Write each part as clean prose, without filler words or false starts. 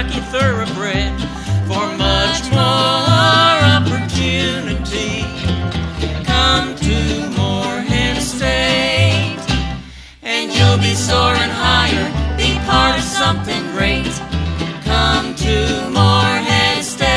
Kentucky thoroughbred. For much more opportunity, come to Morehead State, and you'll be soaring higher, be part of something great. Come to Morehead State.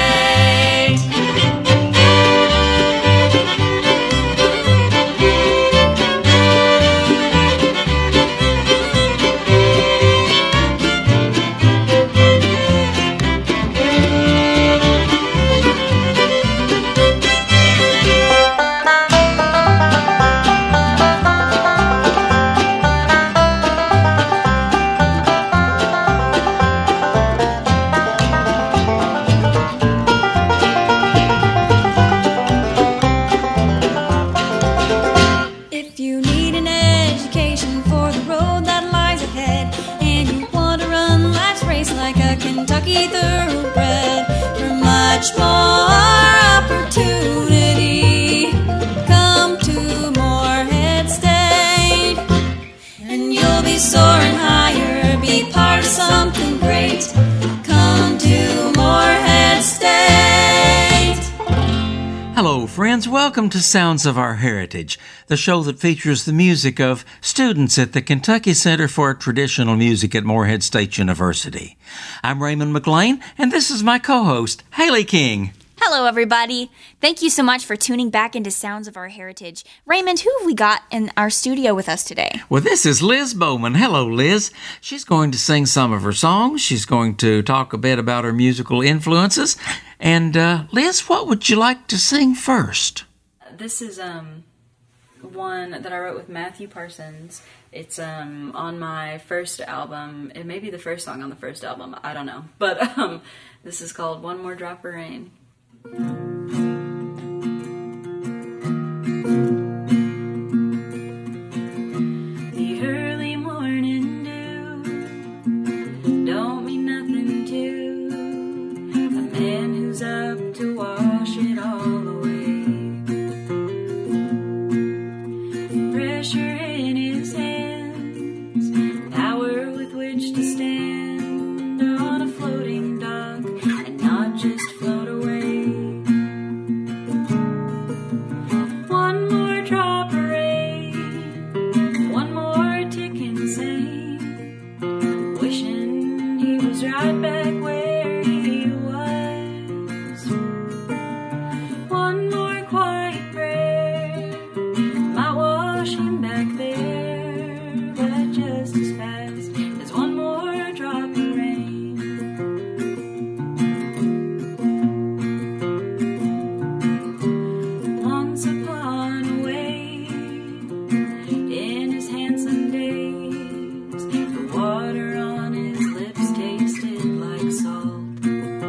Kentucky thoroughbred. For much more opportunity, come to Morehead State, and you'll be soaring higher, be part of something great. Come to Morehead State. Hello, friends. Welcome to Sounds of Our Heritage, the show that features the music of students at the Kentucky Center for Traditional Music at Morehead State University. I'm Raymond McLean, and this is my co-host, Haley King. Hello, everybody. Thank you so much for tuning back into Sounds of Our Heritage. Raymond, who have we got in our studio with us today? Well, this is Liz Bowman. Hello, Liz. She's going to sing some of her songs. She's going to talk a bit about her musical influences. And, Liz, what would you like to sing first? This is one that I wrote with Matthew Parsons. It's on my first album. It may be the first song on the first album. I don't know. But this is called One More Drop of Rain. The early morning dew don't mean nothing to a man who's up to wash it all away. Pressure in his hands, power with which to stand on a floating dock and not just float away. One more drop of rain, one more ticking sane, wishing he was right back where he was. One more quiet prayer might wash him back there, but just as fast as one more drop of rain. Once upon a way, in his handsome days, the water on his lips tasted like salt.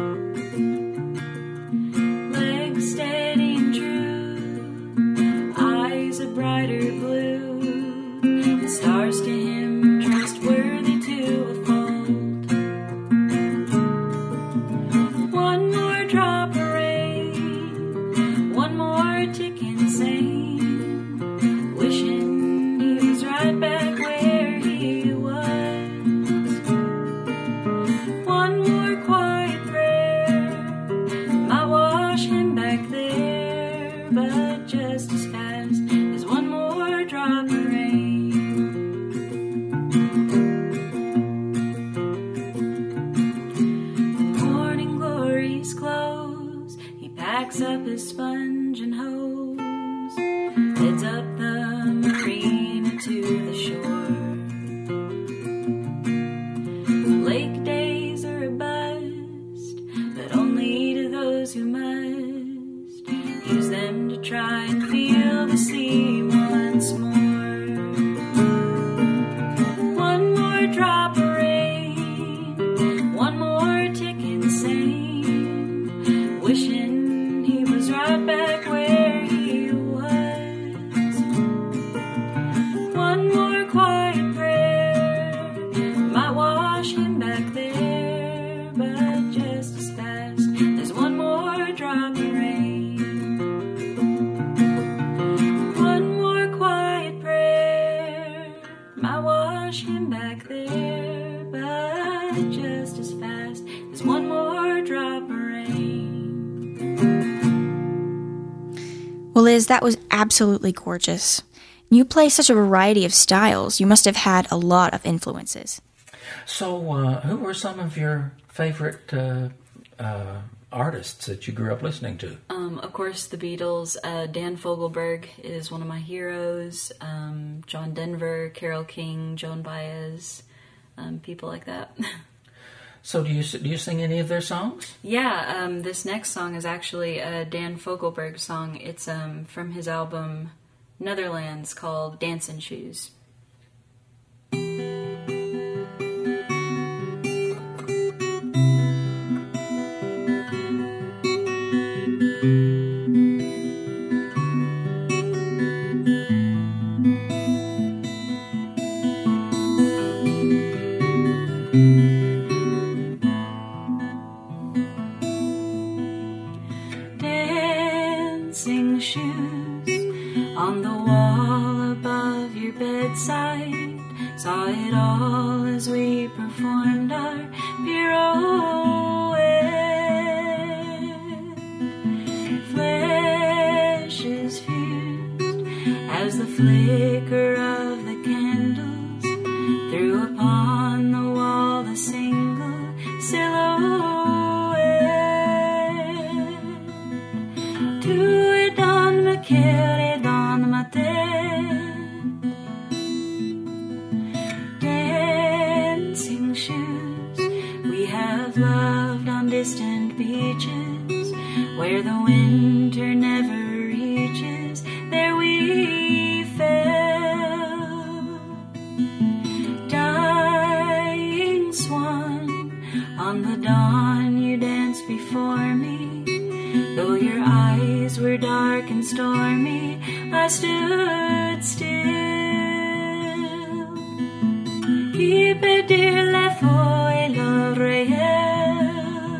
Legs steady and true, eyes a brighter blue, the stars to him trustworthy to a fault. One more drop of rain, one more ticking sane, wishing he was right back where he was. One more quiet prayer might wash him back there, but just as fast as one more drop of rain. The morning glories close, he packs up his sponge and hose, heads up the marina to the shore. Lake days are a bust, but only to those who must use them to try and feel the sea once more. One more drop of rain, one more ticking sane, wishing he was right back where he was. One more quiet prayer might wash him back there, but just as fast as one more drop of rain. One Liz, that was absolutely gorgeous. You play such a variety of styles. You must have had a lot of influences. So, who were some of your favorite artists that you grew up listening to? Of course, the Beatles. Dan Fogelberg is one of my heroes. John Denver, Carole King, Joan Baez, people like that. So do you sing any of their songs? Yeah, this next song is actually a Dan Fogelberg song. It's from his album Netherlands called Dancing Shoes. Dancing shoes on the wall above your bedside. Saw it all as we performed our pirouette. Flashes fused as the flicker of the candles threw upon the wall a single silhouette. Tu es dans ma cœur et dans ma tête. Dancing shoes, we have loved on distant beaches where the winter never reaches. There we fell, dying swan. On the dawn you danced before me. Though your eyes were dark and stormy, I stood still. Qui peut dire la faux et le réel?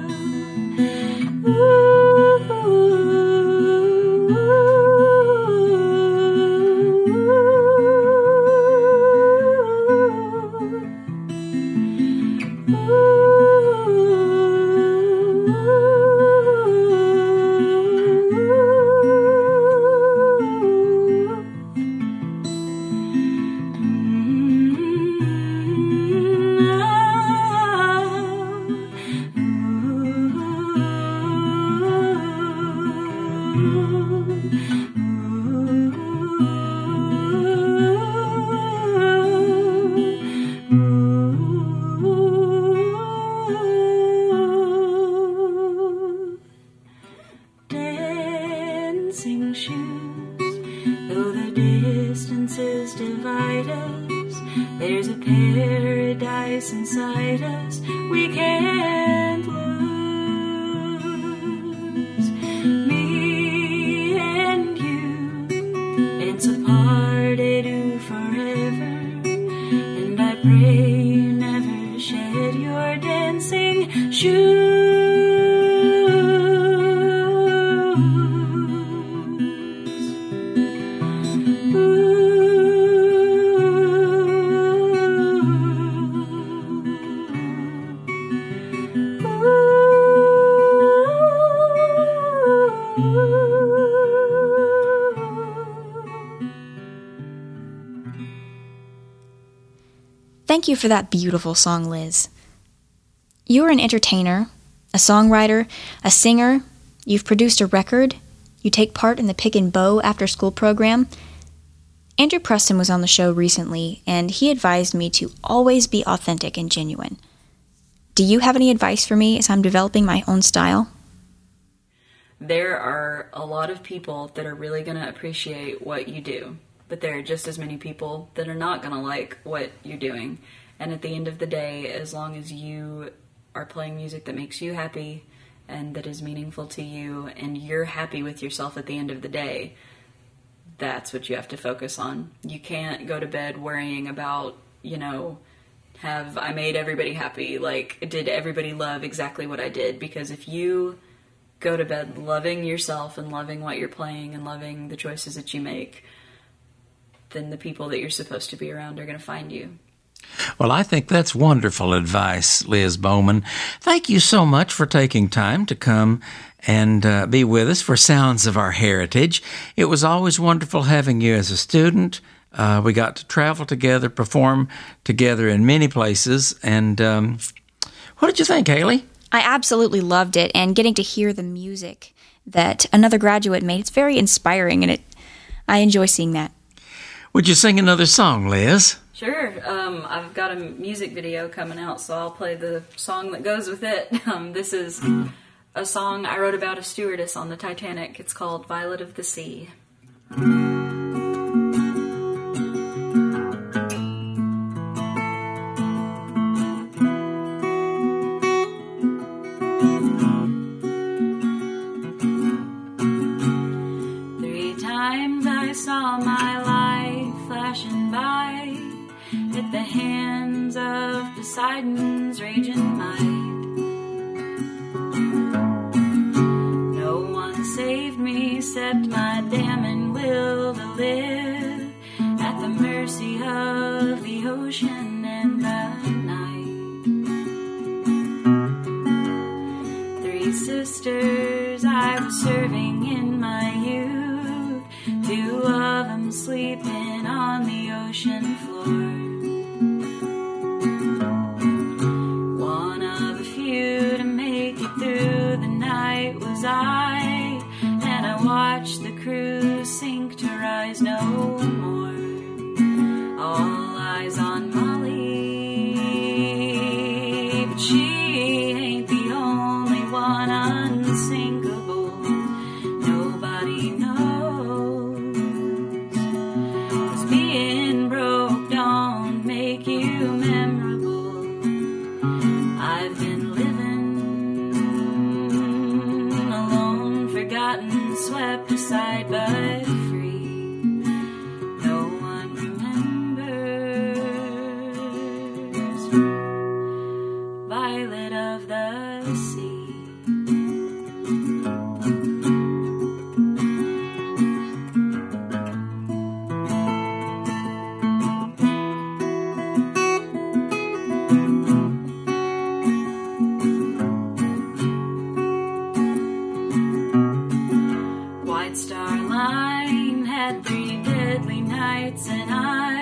Dancing shoes, though the distances divide us, there's a paradise inside us we can't lose. Me and you, it's a party do forever, and I pray you never shed your dancing shoes. Thank you for that beautiful song, Liz. You're an entertainer, a songwriter, a singer. You've produced a record. You take part in the Pick and Bow after-school program. Andrew Preston was on the show recently, and he advised me to always be authentic and genuine. Do you have any advice for me as I'm developing my own style? There are a lot of people that are really going to appreciate what you do, but there are just as many people that are not going to like what you're doing. And at the end of the day, as long as you are playing music that makes you happy and that is meaningful to you, and you're happy with yourself at the end of the day, that's what you have to focus on. You can't go to bed worrying about, have I made everybody happy? Like, did everybody love exactly what I did? Because if you go to bed loving yourself and loving what you're playing and loving the choices that you make, then the people that you're supposed to be around are going to find you. Well, I think that's wonderful advice, Liz Bowman. Thank you so much for taking time to come and be with us for Sounds of Our Heritage. It was always wonderful having you as a student. We got to travel together, perform together in many places. And what did you think, Haley? I absolutely loved it, and getting to hear the music that another graduate made, it's very inspiring, and I enjoy seeing that. Would you sing another song, Liz? Sure. I've got a music video coming out, so I'll play the song that goes with it. This is a song I wrote about a stewardess on the Titanic. It's called Violet of the Sea. 3 times I saw my life flashing by at the hands of Poseidon's raging might. No one saved me except my damning will to live at the mercy of the ocean and the night. 3 sisters I was serving in my youth, 2 of them sleeping on the ocean floor. One of a few to make it through the night was I, and I watched the crew sink to rise no more. All eyes on Molly, but she ain't the only one unsinkable. Nobody knows, 'cause being broke don't make you memorable. I've been living alone, forgotten, swept aside, but free. No one remembers Violet of the Sea. White Star Line had 3 deadly nights, and I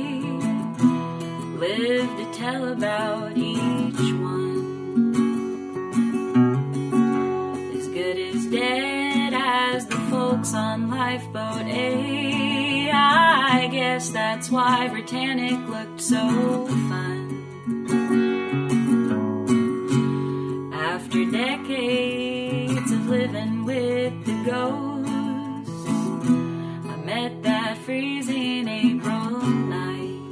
lived to tell about each one. As good as dead as the folks on Lifeboat A. I guess that's why Britannic looked so fun. After decades of living with the ghosts, I met that freezing April night.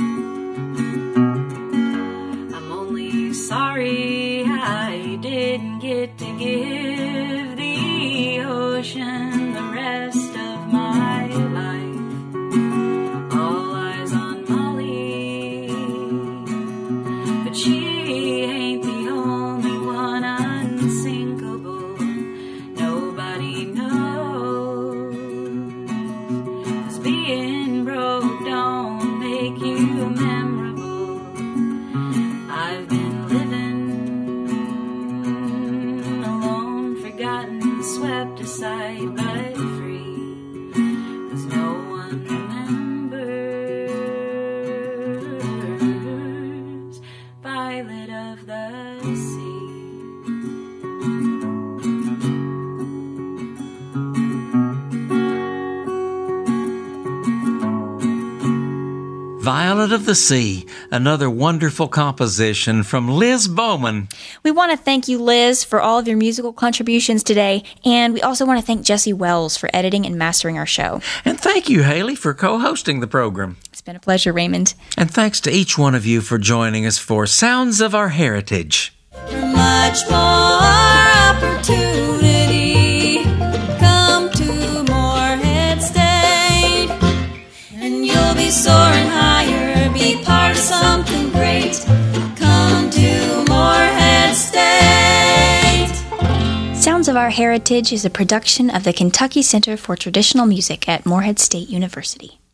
I'm only sorry I didn't get to give the ocean the rest of my life. All eyes on Molly, but she ain't the only one unsinkable. Nobody knows, 'cause being broke don't make you memorable. I've been living alone, forgotten, swept aside, but free, 'cause no one remembers Violet of the Sea. Violet of the Sea, another wonderful composition from Liz Bowman. We want to thank you, Liz, for all of your musical contributions today, and we also want to thank Jesse Wells for editing and mastering our show. And thank you, Haley, for co-hosting the program. It's been a pleasure, Raymond. And thanks to each one of you for joining us for Sounds of Our Heritage. For much more opportunity, come to Moorhead State, and you'll be soaring higher, be part of something great. Come to Moorhead State. Sounds of Our Heritage is a production of the Kentucky Center for Traditional Music at Moorhead State University.